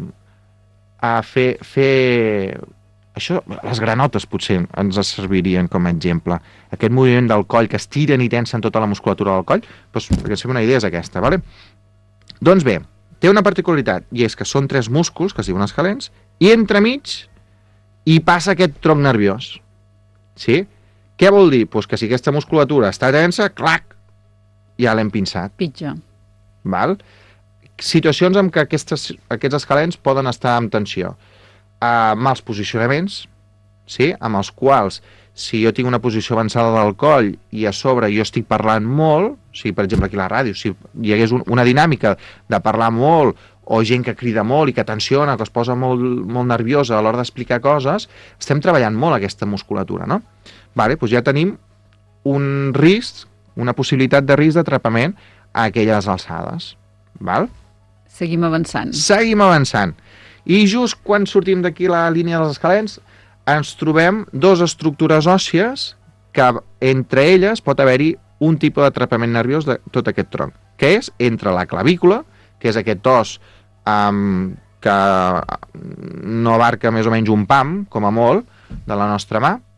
a fer, fer... Això, les granotes potser ens servirien com a exemple. Aquest moviment del coll que estiren i tensen tota la musculatura del coll, doncs, perquè ens fem una idea és aquesta, ¿vale? Doncs bé, té una particularitat, i és que són tres músculs, que es diuen escalens, i entremig hi passa aquest tronc nerviós. Sí? Què vol dir? Pues que si aquesta musculatura està tensa, clac, ja l'hem pinçat. Pitja. Val? Situacions en què aquestes, aquests escalens poden estar en tensió. Uh, mals posicionaments, sí? Amb els quals, si jo tinc una posició avançada del coll i a sobre jo estic parlant molt, o sigui, per exemple aquí a la ràdio, si hi hagués un, una dinàmica de parlar molt o gent que crida molt i que tensiona, que es posa molt, molt nerviosa a l'hora d'explicar coses, estem treballant molt aquesta musculatura, no? Vale, doncs ja tenim un risc, una possibilitat de risc d'atrapament a aquelles alçades. Val? Seguim avançant. Seguim avançant. I just quan sortim d'aquí la línia dels escalens ens trobem dues estructures òssies que entre elles pot haver-hi un tipus d'atrapament nerviós de tot aquest tronc, que és entre la clavícula, que és aquest os um, que no abarca més o menys un pam, com a molt, de la nostra mà,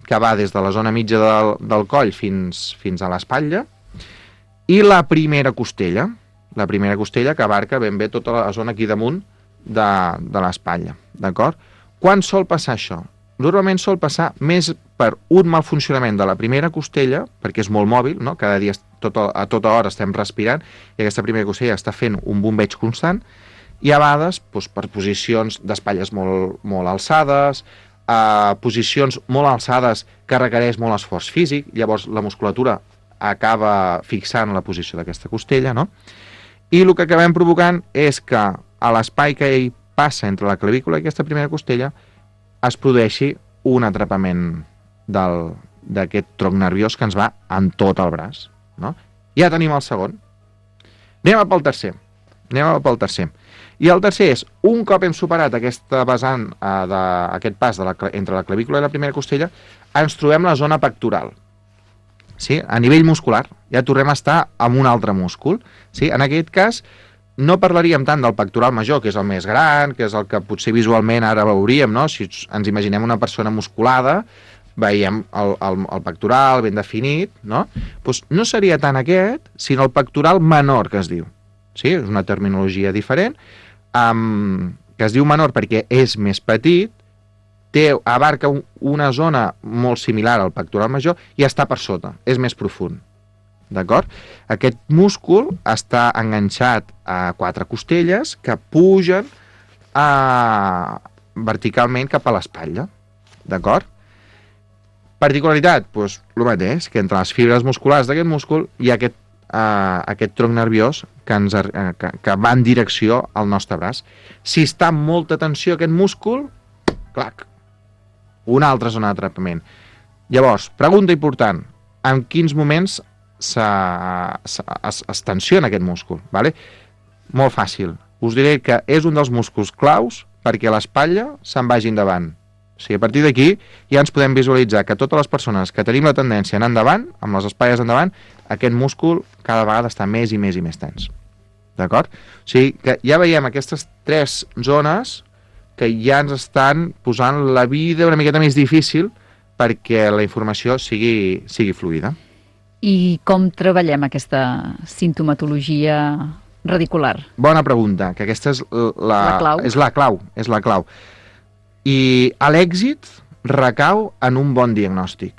que va des de la zona mitja del, del coll fins, fins a l'espatlla, i la primera costella, la primera costella que abarca ben bé tota la zona aquí damunt de, de l'espatlla, d'acord? Quan sol passar això? Normalment sol passar més per un mal funcionament de la primera costella, perquè és molt mòbil, no? Cada dia tot, a tota hora estem respirant i aquesta primera costella està fent un bombeig constant, i a vegades doncs, per posicions d'espatlles molt, molt alçades, a posicions molt alçades que requereix molt esforç físic, llavors la musculatura acaba fixant la posició d'aquesta costella, no? I el que acabem provocant és que a l'espai que hi passa entre la clavícula i aquesta primera costella es produeixi un atrapament d'aquest tronc nerviós que ens va en tot el braç, no? Ja tenim el segon. Anem pel tercer. Anem pel tercer. I el tercer és, un cop hem superat aquesta vessant, eh, de, aquest pas de la, entre la clavícula i la primera costella, ens trobem la zona pectoral. Sí? A nivell muscular, ja tornem a estar amb un altre múscul. Sí? En aquest cas, no parlaríem tant del pectoral major, que és el més gran, que és el que potser visualment ara veuríem, no? Si ens imaginem una persona musculada, veiem el, el, el pectoral ben definit, no? Pues no seria tant aquest, sinó el pectoral menor, que es diu. Sí? És una terminologia diferent, Um, que es diu menor perquè és més petit, té, abarca un, una zona molt similar al pectoral major i està per sota, és més profund. D'acord? Aquest múscul està enganxat a quatre costelles que pugen a, verticalment cap a l'espatlla. D'acord? Particularitat, doncs, el mateix, que entre les fibres musculars d'aquest múscul hi ha aquest Uh, aquest tronc nerviós que, ens, uh, que, que va en direcció al nostre braç. Si està amb molta tensió aquest múscul, clac, una altra zona d'atrapament. Llavors, pregunta important, en quins moments es, es tensiona aquest múscul? Vale? Molt fàcil. Us diré que és un dels músculs claus perquè l'espatlla se'n vagi endavant. O sigui, a partir d'aquí ja ens podem visualitzar que totes les persones que tenim la tendència a anar endavant, amb les espatlles endavant, aquest múscul cada vegada està més i més i més tens. D'acord? O sigui, que ja veiem aquestes tres zones que ja ens estan posant la vida una miqueta més difícil perquè la informació sigui, sigui fluida. I com treballem aquesta sintomatologia radicular? Bona pregunta, que aquesta és la, la clau. És la clau, és la clau. I l'èxit recau en un bon diagnòstic.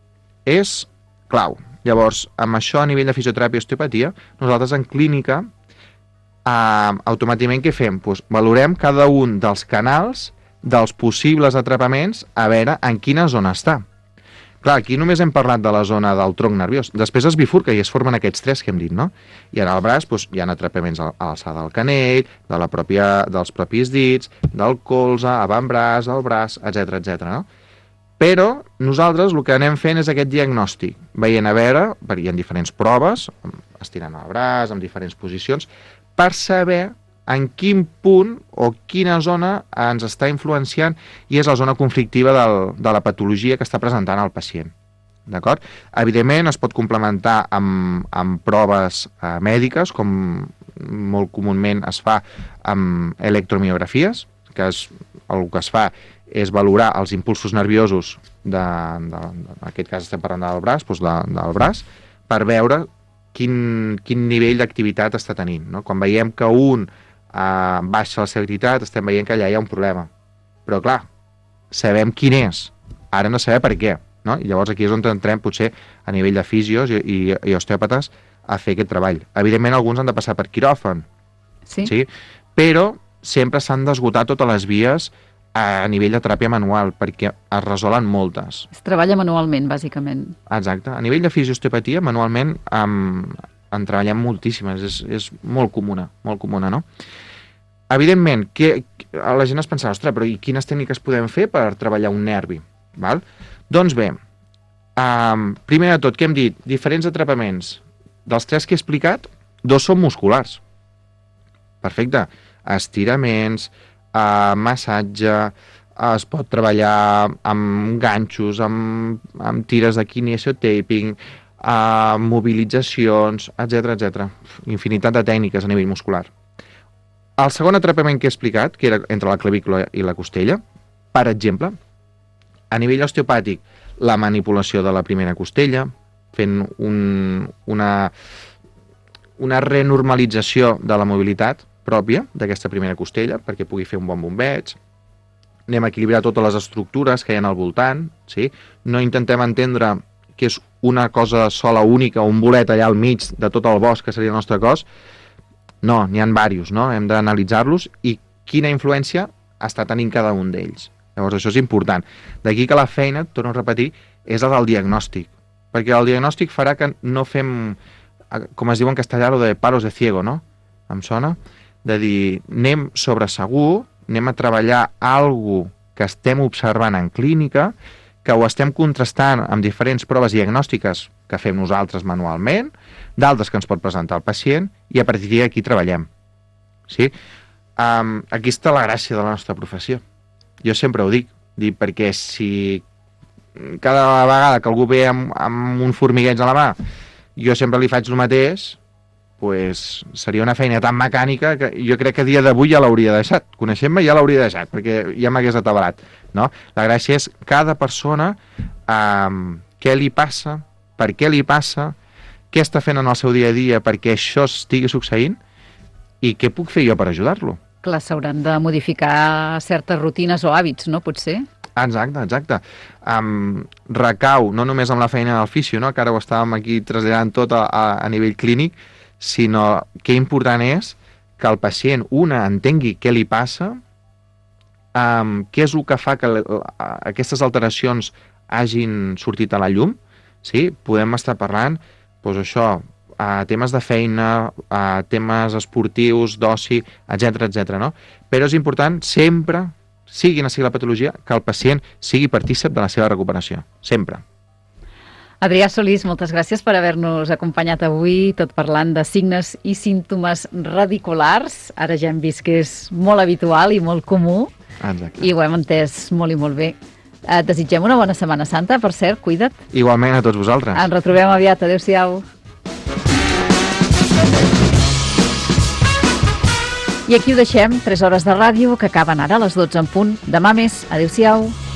És clau. Llavors, amb això a nivell de fisioteràpia i osteopatia, nosaltres en clínica eh, automàticament què fem? Pues valorem cada un dels canals dels possibles atrapaments a veure en quina zona està. Clar, aquí només hem parlat de la zona del tronc nerviós. Després es bifurca i es formen aquests tres que hem dit, no? I en el braç doncs, hi ha atrapaments a l'alçada del canell, de la pròpia, dels propis dits, del colze, avantbraç, el braç, etcètera, etcètera, no? Però nosaltres el que anem fent és aquest diagnòstic, veient a veure, perquè hi ha diferents proves, estirant el braç, en diferents posicions, per saber en quin punt o quina zona ens està influenciant i és la zona conflictiva del, de la patologia que està presentant el pacient. D'acord? Evidentment es pot complementar amb, amb proves eh, mèdiques, com molt comúment es fa amb electromiografies, que és, el que es fa és valorar els impulsos nerviosos, de, de, de, en aquest cas estem parlant del braç, doncs de, del braç, per veure quin, quin nivell d'activitat està tenint. No? Quan veiem que un Uh, baixa la seva activitat, estem veient que allà hi ha un problema. Però clar, sabem quin és. Ara hem de saber per què. No? I llavors aquí és on entrem potser a nivell de fisios i, i, i osteòpates a fer aquest treball. Evidentment alguns han de passar per quiròfan. Sí. Sí? Però sempre s'han d'esgotar totes les vies a nivell de teràpia manual perquè es resolen moltes. Es treballa manualment, bàsicament. Exacte. A nivell de fisiosteopatia, manualment um, en treballem moltíssimes, és, és molt comuna, molt comuna, no? Evidentment, que, la gent es pensava, ostres, però i quines tècniques podem fer per treballar un nervi? Val? Doncs bé, um, primer de tot, què hem dit? Diferents atrapaments. Dels tres que he explicat, dos són musculars. Perfecte. Estiraments, uh, massatge, uh, es pot treballar amb ganxos, amb, amb tires de kinesiotaping, uh, mobilitzacions, etcètera, etcètera. Infinitat de tècniques a nivell muscular. El segon atrapament que he explicat, que era entre la clavícula i la costella, per exemple, a nivell osteopàtic, la manipulació de la primera costella, fent un, una, una renormalització de la mobilitat pròpia d'aquesta primera costella perquè pugui fer un bon bombeig. Anem a equilibrar totes les estructures que hi ha al voltant, sí? No intentem entendre que és una cosa sola, única, un bolet allà al mig de tot el bosc que seria el nostre cos. No, n'hi ha diversos, no? Hem d'analitzar-los i quina influència està tenint cada un d'ells. Llavors això és important. D'aquí que la feina, torno a repetir, és la del diagnòstic, perquè el diagnòstic farà que no fem, com es diu en castellà, lo de palos de ciego, no? Em sona? De dir, anem sobre segur, anem a treballar alguna que estem observant en clínica, que ho estem contrastant amb diferents proves diagnòstiques que fem nosaltres manualment, d'altres que ens pot presentar el pacient, i a partir d'aquí treballem. Sí? Um, aquí està la gràcia de la nostra professió. Jo sempre ho dic, dic perquè si cada vegada que algú ve amb, amb un formigueig a la mà, jo sempre li faig el mateix, pues seria una feina tan mecànica que jo crec que a dia d'avui ja l'hauria deixat. Coneixent-me ja l'hauria deixat, perquè ja m'hagués atabalat. No? La gràcia és cada persona, um, què li passa, per què li passa, què està fent en el seu dia a dia perquè això estigui succeint i què puc fer jo per ajudar-lo. Clar, s'hauran de modificar certes rutines o hàbits, no? Potser? Exacte, exacte. Um, recau, no només amb la feina del fisio, no? Que ara ho estàvem aquí traslladant tot a, a, a nivell clínic, sinó que important és que el pacient, una, entengui què li passa, um, què és el que fa que aquestes alteracions hagin sortit a la llum, sí? Podem estar parlant, doncs això, a temes de feina, a temes esportius, d'oci, etcètera, etcètera, no? Però és important sempre, sigui quina sigui la patologia, que el pacient sigui partícip de la seva recuperació, sempre. Adrià Solís, moltes gràcies per haver-nos acompanyat avui, tot parlant de signes i símptomes radiculars. Ara ja hem vist que és molt habitual i molt comú. Exacte. I ho hem entès molt i molt bé. Et desitgem una bona Setmana Santa, per cert, cuida't. Igualment a tots vosaltres. Ens retrobem aviat, adéu-siau. I aquí ho deixem, tres hores de ràdio que acaben ara a les dotze en punt. Demà més, adéu-siau.